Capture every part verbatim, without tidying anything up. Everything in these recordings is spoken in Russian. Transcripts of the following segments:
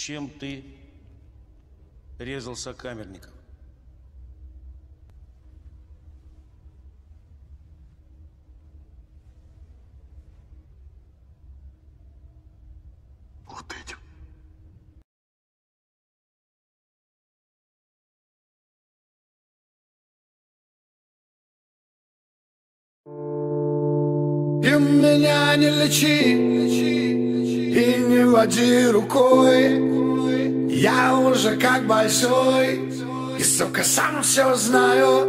чем ты резал сокамерников? Вот этим. И меня не лечи, и не води рукой. Я уже как большой, и, сука, сам все знаю.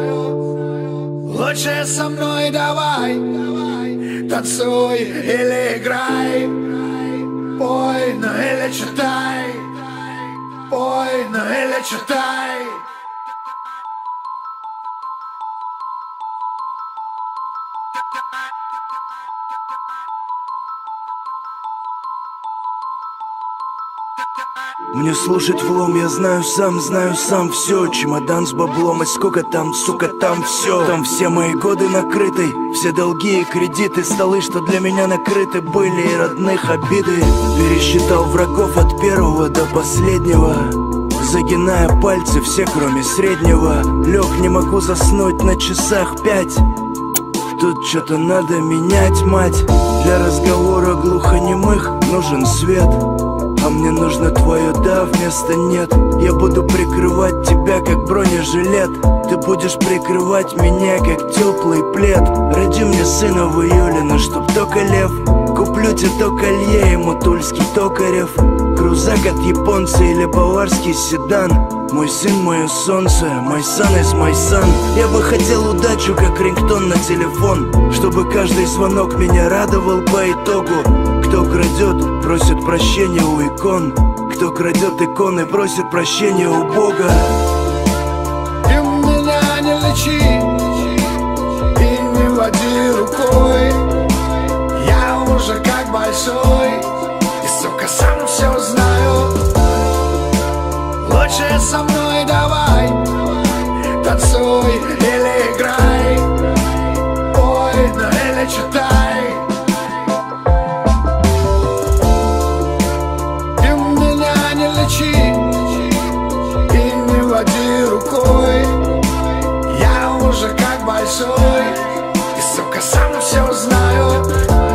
Лучше со мной давай, танцуй или играй, пой, ну или читай, пой, ну или читай. Мне слушать влом, я знаю сам, знаю сам все. Чемодан с баблом, и сколько там, сука, там все. Там все мои годы накрыты, все долги и кредиты, столы, что для меня накрыты были, и родных обиды. Пересчитал врагов от первого до последнего, загиная пальцы все, кроме среднего. Лег, не могу заснуть, на часах пять. Тут что-то надо менять, мать. Для разговора глухонемых нужен свет, а мне нужно твое да вместо нет. Я буду прикрывать тебя, как бронежилет. Ты будешь прикрывать меня, как теплый плед. Роди мне сына в июле, но чтоб только лев. Куплю тебе то колье, ему тульский токарев. Крузак от японца или баварский седан. Мой сын, мое солнце, мой сан из мой сан. Я бы хотел удачу, как рингтон на телефон, чтобы каждый звонок меня радовал по итогу. Кто крадет, просит прощения у икон. Кто крадет иконы, просит прощения у Бога. И меня не лечи, и не води рукой. Я уже как большой, и, сука, сам все знаю. Лучше со мной давай, танцуй или играй, пой, ну или читай. И меня не лечи, и не води рукой. Я уже как большой, и, сука, сам все знаю.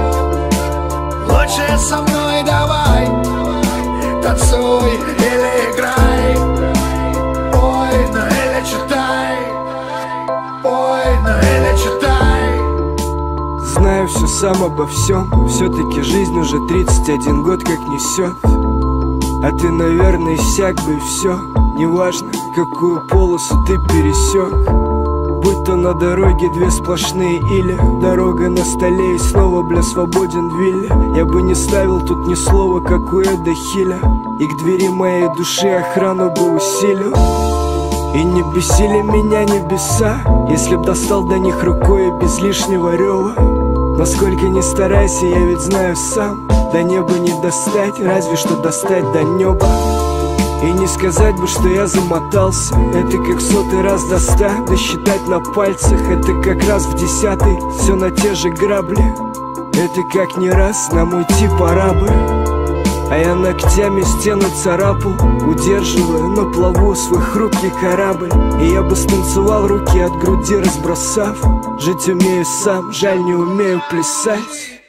Лучше со мной давай, танцуй или играй, пой, ну или читай, пой, ну или читай. Знаю все сам обо всем, все-таки жизнь уже тридцать один год как несет. А ты, наверное, иссяк бы и все. Неважно, какую полосу ты пересек. Будь то на дороге две сплошные или дорога на столе и снова, бля, свободен в вилле. Я бы не ставил тут ни слова, как у Эда Хиля, и к двери моей души охрану бы усилил. И не бесили меня небеса, если б достал до них рукой и без лишнего рева. Насколько не старайся, я ведь знаю сам, до неба не достать, разве что достать до неба. И не сказать бы, что я замотался. Это как сотый раз до ста, досчитать на пальцах. Это как раз в десятый, все на те же грабли. Это как не раз, нам уйти пора бы. А я ногтями стену царапал, удерживая на плаву свой хрупкий корабль. И я бы станцевал, руки от груди разбросав. Жить умею сам, жаль, не умею плясать.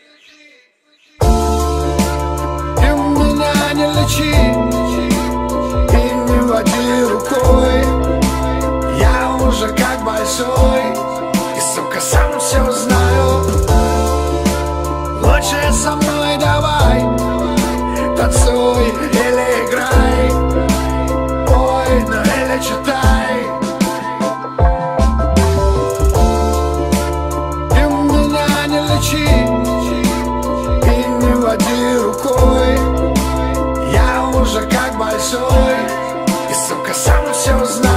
И меня не лечи, и не води рукой. Я уже как большой, и, сука, сам все знаю. Лучше со мной давай, танцуй или играй, пой, ну или читай. И меня не лечи, и не води рукой. Я уже как большой, и, сука, сам все знаю.